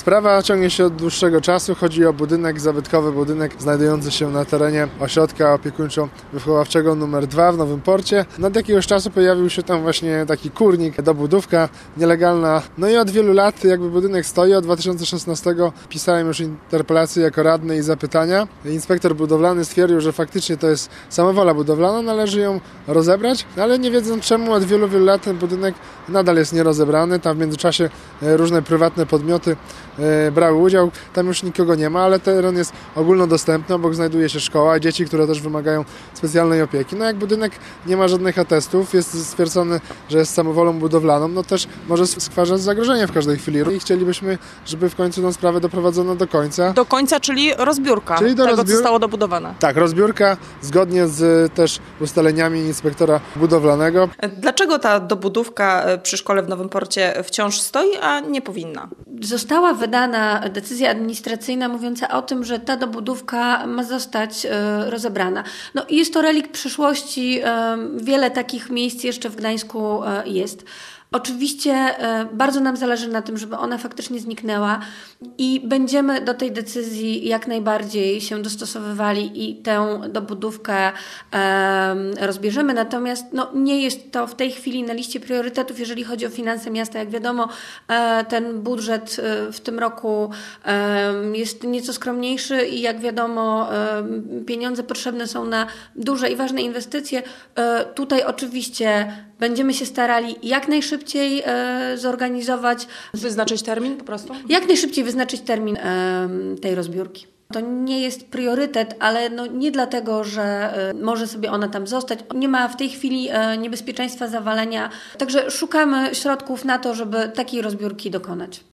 Sprawa ciągnie się od dłuższego czasu. Chodzi o budynek, zabytkowy budynek znajdujący się na terenie ośrodka opiekuńczo-wychowawczego nr 2 w Nowym Porcie. Od jakiegoś czasu pojawił się tam właśnie taki kurnik, dobudówka nielegalna. No i od wielu lat jakby budynek stoi. Od 2016 pisałem już interpelacje jako radny i zapytania. Inspektor budowlany stwierdził, że faktycznie to jest samowola budowlana, należy ją rozebrać, ale nie wiedząc czemu od wielu lat ten budynek nadal jest nierozebrany. Tam w międzyczasie różne prywatne podmioty brały udział. Tam już nikogo nie ma, ale teren jest ogólnodostępny. Obok znajduje się szkoła, dzieci, które też wymagają specjalnej opieki. No jak budynek nie ma żadnych atestów, jest stwierdzony, że jest samowolą budowlaną, no też może stwarzać zagrożenie w każdej chwili. I chcielibyśmy, żeby w końcu tę sprawę doprowadzono do końca. Do końca, czyli rozbiórka co zostało dobudowane. Tak, rozbiórka zgodnie z też ustaleniami inspektora budowlanego. Dlaczego ta dobudówka przy szkole w Nowym Porcie wciąż stoi, a nie powinna? Została wydana decyzja administracyjna mówiąca o tym, że ta dobudówka ma zostać rozebrana. No i jest to relikt przeszłości. Wiele takich miejsc jeszcze w Gdańsku jest. Oczywiście bardzo nam zależy na tym, żeby ona faktycznie zniknęła i będziemy do tej decyzji jak najbardziej się dostosowywali i tę dobudówkę rozbierzemy. Natomiast nie jest to w tej chwili na liście priorytetów, jeżeli chodzi o finanse miasta. Jak wiadomo, ten budżet w tym roku jest nieco skromniejszy i jak wiadomo, pieniądze potrzebne są na duże i ważne inwestycje. Tutaj oczywiście będziemy się starali jak najszybciej zorganizować. Wyznaczyć termin po prostu? Jak najszybciej wyznaczyć termin tej rozbiórki. To nie jest priorytet, ale nie dlatego, że może sobie ona tam zostać. Nie ma w tej chwili niebezpieczeństwa zawalenia. Także szukamy środków na to, żeby takiej rozbiórki dokonać.